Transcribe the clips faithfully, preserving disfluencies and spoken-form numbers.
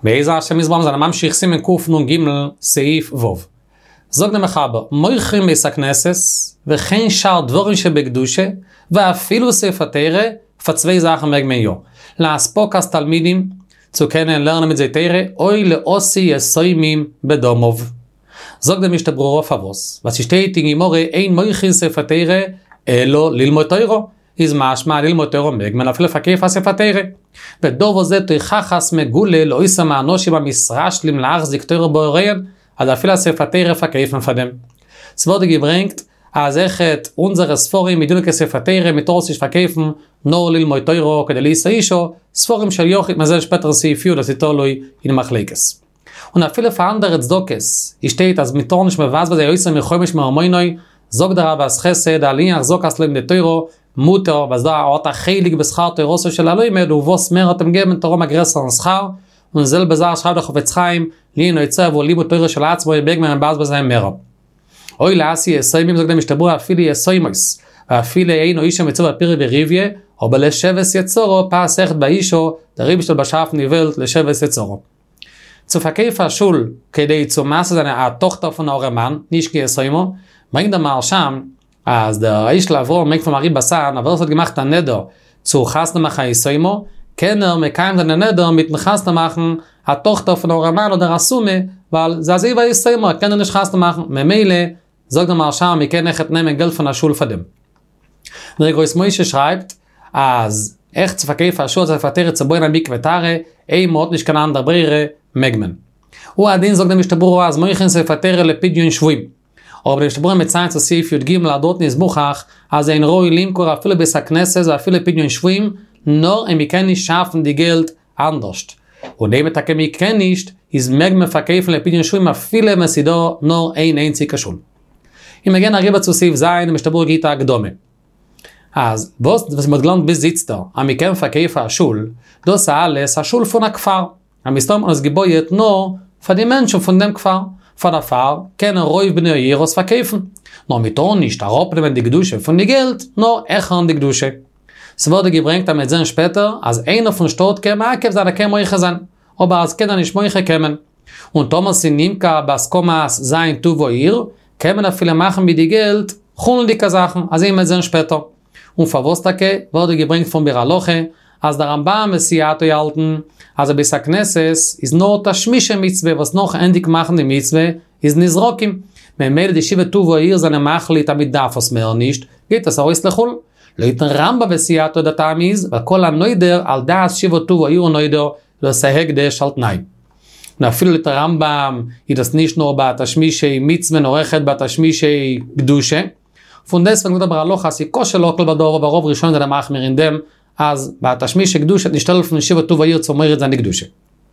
באיזה השם יזבום זה ממשיך סימן קוף נון גימל סעיף ווב. זוג למחבר, מויכים ביס הכנסס, וכן שאר דבורים שבקדושה, ואפילו ספר תירה, פצווי זכם מגמיו. להספוקס תלמידים, צוקנן לרנם את זה תירה, אוי לאוסי יסוימים בדומוב. זוג דמשתברו רוף אבוס, וששתי תגימורי אין מויכים ספר תירה, אלו ללמוד תירו. איז משמע ללמוד תירו מגמן, אפילו פקיף הספר תירה. ודובו זה תיחחס מגולה, לא איסה מאנושים המשרה שלים להחזיק תירו בוריין, אז אפילו הספר תירה פקיף מפדם. סבורדי גיברנקט, אז echt unsere ספורים מדונו כספר תירה, מתורס יש פקיפם, נור ללמוד תירו, כדי להיסה אישו, ספורים של יוחית מזל שפטר סעיפיו, לסיטולוי, אין מחלקס. ונאפילו פענדר את צדוקס, ישתית, אז מתורנש מבאז בזה יויסה מחומש מהרמוינוי, זוג דרה ואס חסד, עליין אך אסלם דתירו, מוטר, וזדה אותה חיליק בשכר תירוסו של אלוהימד, ובוס מרתם גמן תורם אגרסר נסחר, ונזל בזר שחב לחופץ חיים, לינו יצא ועולים תירו של עצמו, בגמן מבאז בזה מרם. אוי לאסי יסוימים זוג דמשתברו, אפילו יסוימוס, ואפילו אינו אישו מצוב הפירי וריביה, או בלשבס יצורו, פס echt באישו, דריב של בשאף ניבלת לשבס יצורו. צופקי פשול, כדי צומאס את התוכתר פון האורמן, נישקי יסוימו, מראים דמר שם, אז der איש לעבור מקפה מרי בסן, אבל עושות גמחת הנדר, צורחס נמח היסוימו, כנר מקיים דן הנדר, מתנחס נמח התוכתר פון האורמן, או דר אסומה, אבל זה הזיב היסוימו, כנר נשחס נמח, ממילא, זוג דמר שם, מכן איך את נמן גל פון השול פדם. דרגויס מוישה שרייבט, אז איך צפקי פשול, זה פתר את צבוין המקווה תארה, אי מות נשכנן דברירה, מגמן. הוא הדין זוג דמשתברו, אז מויכן ספטר לפדיון שבויים. או במשתברו מצאים סעיף י"ג לעדות נסבוכח, אז אין רואי למכור אפילו ביס הכנסס ואפילו פדיון שבויים, נור אם מכן נשאפן די גלד אנדרשט. ודי מתקם מכן נשת, איז מגמן פקייפן לפדיון שבויים אפילו מסידו נור אין אין צי קשול. אם מגן הריבה צו סעיף זין, משתברו גיטה הקדומה. אז בוס מדגלון בזיצטר, המכן פקייפה השול, דוס האלס השול פון הכפר. המסתום אז גיבויית נור פדימנשו פון דם כפר. von Erfahr kennen ruhig bin ihr aus verkaufen. No mit on nicht der Rob wenn die Gdusche von die Geld, no echern die Gdusche. Es wurde gebracht damit dann später, als einer von Stott kam, kein seine Kemoi Khazan. Aber als kennen nicht moi kommen. Und Thomas in Nimka Baskomas sein tu wo ihr, können viele machen mit die Geld, holen die Sachen, also immer dann später. Und Favostake wurde gebracht von Biraloche, als der Rambam Messiato halten, also bis a Knesses ist nur Tashmische Mitzwe, was noch endig machen die Mitzwe, ist Nizrokim. Wenn mehr die Shiva Tuvo hier seine Machlit damit darf es mehr nicht, geht das auch ist lechul. Leut Rambam Messiato der Tamiz, weil kol anoider al das Shiva Tuvo hier anoider, lo seheg de Shaltnai. Na viel mit Rambam, ist das nicht nur bei Tashmische Mitzwe, nur echt bei Tashmische Gdusche. Von deswegen wird aber Aloha, sie kosche lokal bador, aber Rov Rishon der Machmir in dem, אז בתשמיש הקדושה נשתל לפני שיבה טוב העיר צומר את זה נקדושה.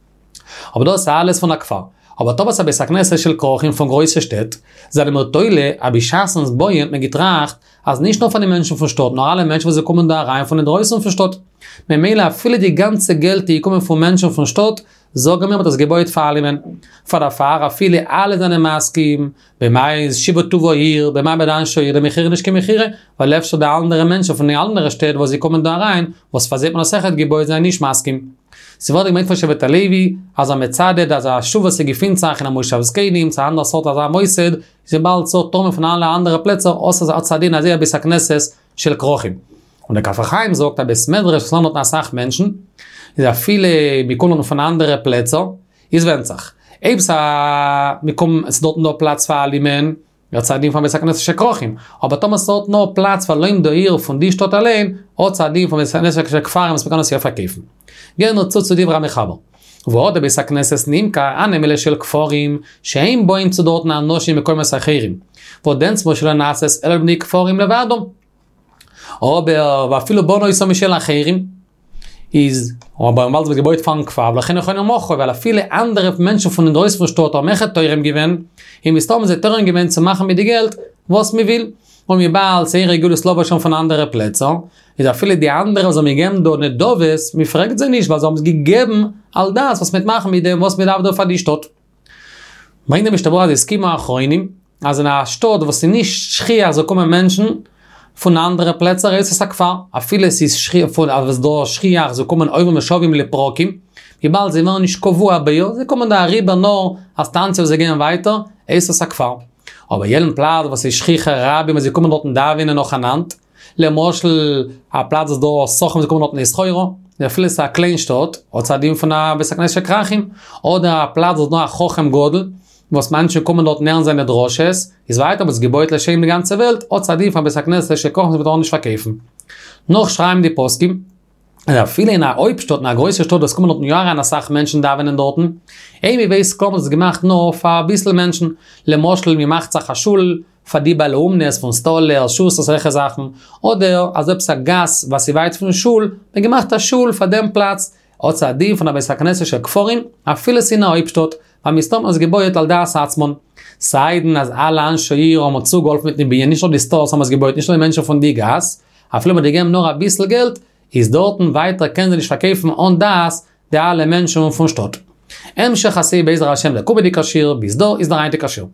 אבל דו עשה אלס פון הכפר. אבל טוב עשה בסכנסה של כרוכים פון גרויסה שטט, זה למר טוילה, אבישסנס בויין מגיטרחת, אז נשנו פני מנשו פשטות, נורא למנשו וזה קומן דהריים פון דרויסון פשטות. ממילא אפילו די גנצה גלתי קומן פון מנשו פשטות, זו גם ימת אז גבוית פעלימן. פרפר אפילו על זה נמאסקים, במאי שיבה טוב העיר, במאי בדן שויר, המחיר נשקי מחירה, ולף שדה אלנדרה מנשו פני אלנדרה שטט, וזה קומן דהריים, וספזית מנסחת גבוית זה ניש מאסקים. סיבות דגמית פשבת הלוי, אז המצדד, אז השוב הסגיפין צח, אין המוישב סקיינים, צה אנדר סורט, אז המויסד, זה בא לצור תור מפנן לאנדר הפלצר, עושה זה הצדין הזה בסכנסס של כרוכים. וכף החיים זוגת בסמדרש, סלונות נסח מנשן, זה אפילו מיקום לנו פננדר הפלצר, איז ונצח. איבסה מיקום סדות נו פלץ פעלימן, צעדים פן בסכנסס של כרוכים. אבל בתום הסדות נו פלץ פעלים דויר פונדישתות עליהן, או צעדים פן בסכנסס של כפרים, מספקנו סייפה כיפים. גן רצו צודים רמי חבר. ועוד ביס הכנסס נמקה הנמלה של כפורים, שהם בואים צודות נענושים מכל מסחרים. ועוד דנצמו של הנאסס אלה בני כפורים לבדו. או ואפילו בונו יסו משל אחרים, איז, או במלט בגבוית פן כפר, ולכן יכולים למוחו, אבל אפילו אנדרף מנשו פונדרויס פרשתות, או מחת תוירם גיוון, אם מסתום זה תוירם גיוון צמחה מדיגלת, ווס מביל, ומבעל צעיר רגול סלובה שם פן אנדרה פלצר, ist viele die andere so mir geben do ne doves mir fragt sie nicht was haben sie gegeben all das was mit machen mit dem was mit da für die Stadt meine mich dabei das Skima Achroinim also na Stadt was sie nicht schrie so kommen Menschen von andere Plätze ist es akfa a viele ist schrie von aber da schrie so kommen über mit Schovim le Prokim wie bald sie wollen nicht kovua bei ihr, sie kommen da rüber nur als Tanze, sie gehen weiter, ist das ein Kfar. Aber jeden Platz, was ist Schicha, Rabbi, sie kommen dort in Davinen noch anhand, le Moschel, a Platz do Sochem, sie kommen dort in Israel, der viel ist ein Kleinstadt, oder Zadim von der Besaknesche Krachim, oder ein Platz, noch ein Chochem Godel, was manche kommen dort näher seine Drosches, ist weiter, aber das Gebäude leschem die ganze Welt, oder Zadim von Besaknesche Kochen, sie wird auch nicht verkaufen. Noch schreiben die Poskim, ja, viele in der Oibstadt, in der größeren Stadt, das kommen dort Jahre an der Sache Menschen da, wenn in dorten. Ey, weiß, kommt es gemacht nur für ein bisschen Menschen, le Moschel, wie macht sich eine Schule, für die bei Leumnes, von Stoller, Schuster, solche Sachen. Oder, als ob es ein Gas, was sie weit von der Schule, dann gemacht eine Schule für den Platz, oder die von der Besaknesische Kforim, a viele sind in der Oibstadt, am Istom als Gebäude, all das hat man, Seiden, als alle Ansche hier, um zugeholfen mit dem Bienen, nicht nur die Stores haben das Gebäude, nicht nur die Menschen von die Gas, a viele, die geben nur ein bisschen Geld, ist dort weiter, können sie nicht verkaufen, und das, der alle Menschen von Stadt. Em shechasi beizar Hashem, der Kubedi Kashir, bis do ist der Reinte Kashir.